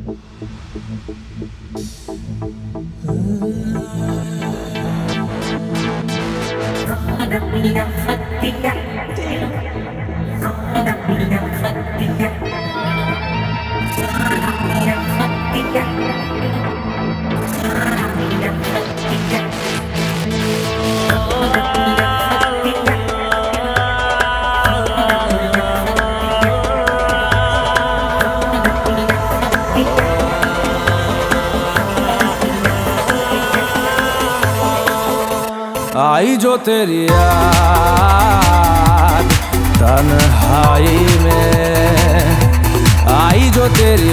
आई जो तेरी याद तन्हाई में, आई जो तेरी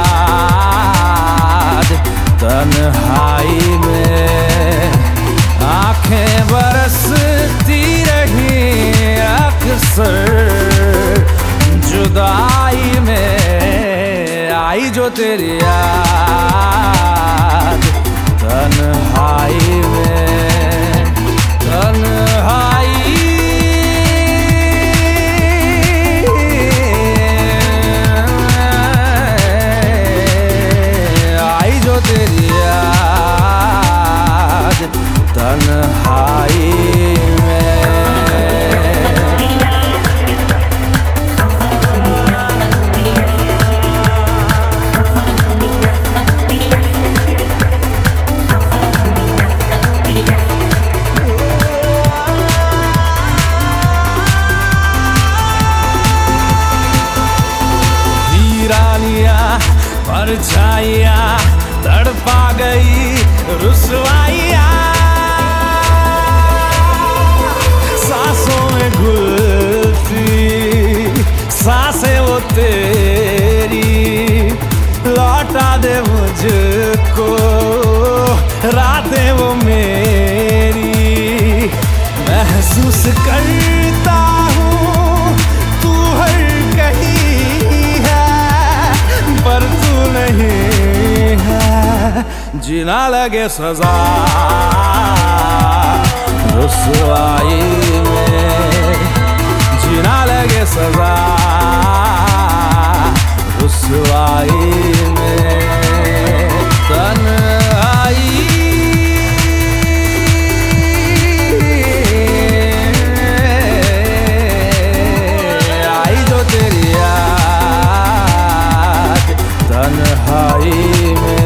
याद तन्हाई में, आंखें बरसती रही अक्सर जुदाई में। आई जो तेरी याद तन्हाई में, आई जो तेरी याद तन्हाई में। परछाइयाँ तड़पा गई रुसवाइयाँ, सांसों में घुलती सांसें वो तेरी, लौटा दे मुझको रातें वो मेरी। महसूस करता हूँ तू हर कहीं है पर तू नहीं है, जीना लगे सजा रुसवाई में, जीना लगे सजा रुसवाई में। तन्हाई आई जो तेरी याद तन्हाई में।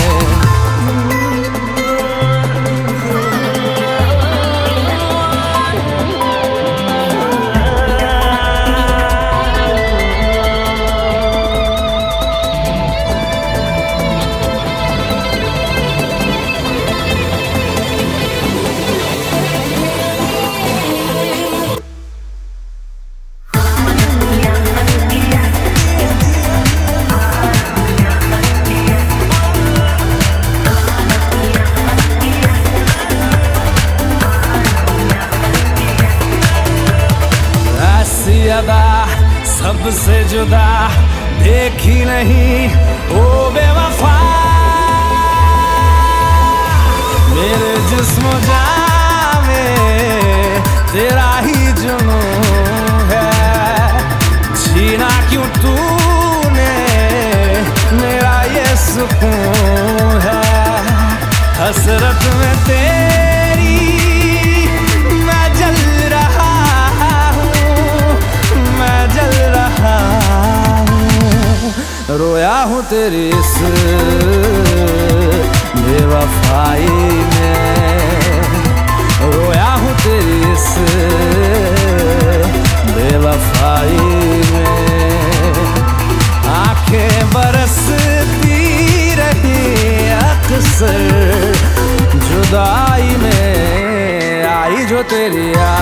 सबसे जुदा देखी नहीं ओ बेवफा, मेरे जिस्म जान में तेरा ही जुनून है। छीना क्यों तूने मेरा ये सुकून है, हसरत में तेरी मैं जल रहा हूँ, मैं जल रहा हूँ। रोया हूँ तेरी इस बेवफाई में, रोया हूँ तेरी इस बेवफाई में। आंखें बरसती रही अक्सर जुदाई में, आई जो तेरी